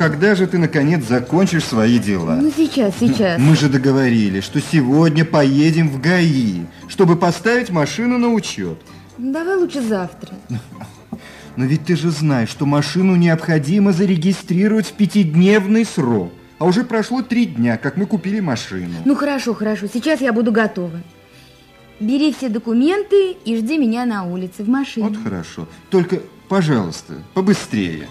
когда же ты, наконец, закончишь свои дела? Ну, сейчас. Мы же договорились, что сегодня поедем в ГАИ, чтобы поставить машину на учет. Давай лучше завтра. Но ведь ты же знаешь, что машину необходимо зарегистрировать в 5-дневный срок. А уже прошло 3 дня, как мы купили машину. Ну, хорошо. Сейчас я буду готова. Бери все документы и жди меня на улице в машине. Вот хорошо. Только, пожалуйста, побыстрее.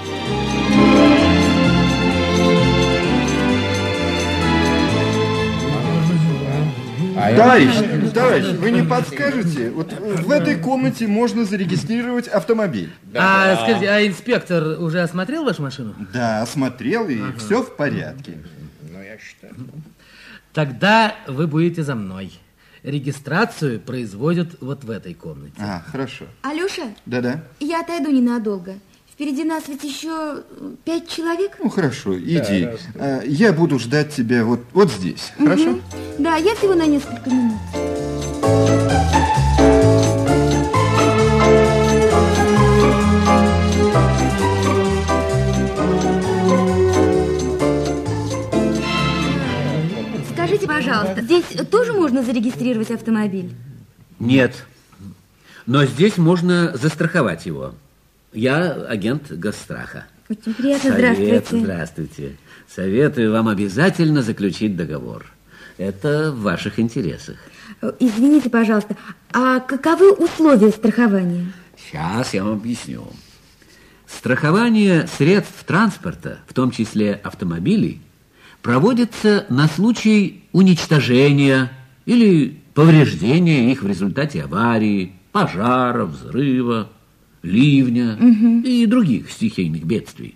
Товарищ, вы не подскажете? Вот в этой комнате можно зарегистрировать автомобиль. Скажите, а инспектор уже осмотрел вашу машину? Да, осмотрел, и все в порядке. Ну, я считаю. Тогда вы будете за мной. Регистрацию производят вот в этой комнате. Хорошо. Алеша? Да-да. Я отойду ненадолго. Впереди нас ведь еще 5 человек. Ну, хорошо, иди. Я буду ждать тебя вот здесь. Хорошо? Да, я всего на несколько минут. Скажите, пожалуйста, здесь тоже можно зарегистрировать автомобиль? Нет, но здесь можно застраховать его. Я агент Госстраха. Очень приятно, здравствуйте. Здравствуйте. Советую вам обязательно заключить договор. Это в ваших интересах. Извините, пожалуйста, а каковы условия страхования? Сейчас я вам объясню. Страхование средств транспорта, в том числе автомобилей, проводится на случай уничтожения или повреждения их в результате аварии, пожара, взрыва, ливня и других стихийных бедствий.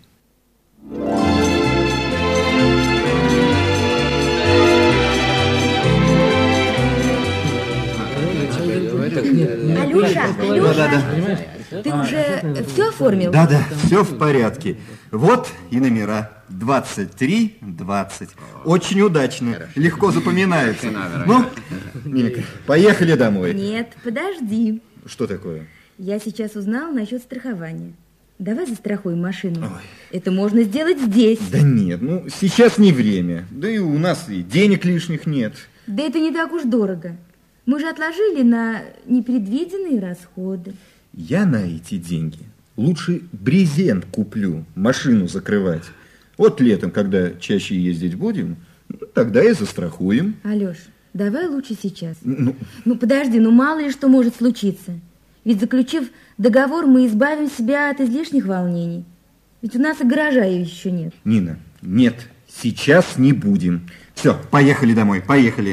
Алеша, ты уже все оформил? Да, все в порядке. Вот и номера. 23-20. Очень удачно. Легко запоминается. Ну, Нинка, поехали домой. Нет, подожди. Что такое? Я сейчас узнала насчет страхования. Давай застрахуем машину. Это можно сделать здесь. Да нет, сейчас не время. Да и у нас и денег лишних нет. Да это не так уж дорого. Мы же отложили на непредвиденные расходы. Я на эти деньги лучше брезент куплю, машину закрывать. Вот летом, когда чаще ездить будем, тогда и застрахуем. Алеш, давай лучше сейчас. Подожди, мало ли что может случиться. Ведь заключив договор, мы избавим себя от излишних волнений. Ведь у нас и гаража еще нет. Нина, нет, сейчас не будем. Все, поехали домой, поехали.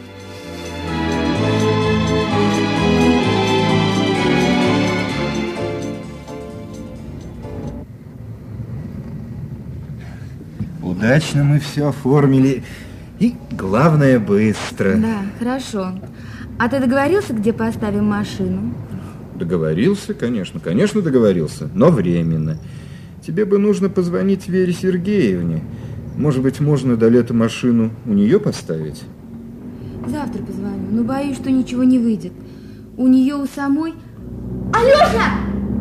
Удачно мы все оформили. И главное, быстро. Да, хорошо. А ты договорился, где поставим машину? Договорился, конечно, договорился, но временно. Тебе бы нужно позвонить Вере Сергеевне. Может быть, можно до лета машину у нее поставить? Завтра позвоню, но боюсь, что ничего не выйдет. У нее у самой... Алеша!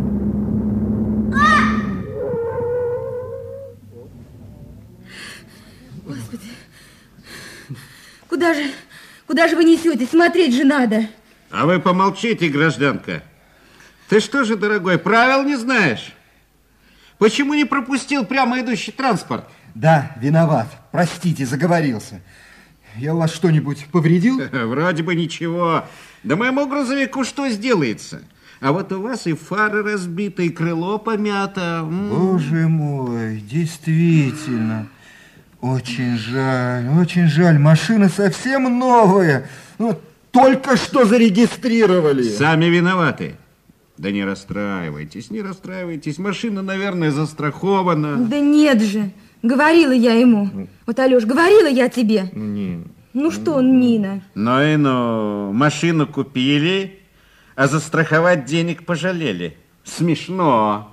Господи, куда же вы несете? Смотреть же надо. А вы помолчите, гражданка. Ты что же, дорогой, правил не знаешь? Почему не пропустил прямо идущий транспорт? Да, виноват. Простите, заговорился. Я у вас что-нибудь повредил? Вроде бы ничего. Да моему грузовику что сделается? А вот у вас и фары разбиты, и крыло помято. Боже мой, действительно. Очень жаль. Машина совсем новая. Только что зарегистрировали. Сами виноваты. Да не расстраивайтесь. Машина, наверное, застрахована. Да нет же. Говорила я ему. Вот, Алёш, говорила я тебе. Нина. Что, Нина? Машину купили, а застраховать денег пожалели. Смешно.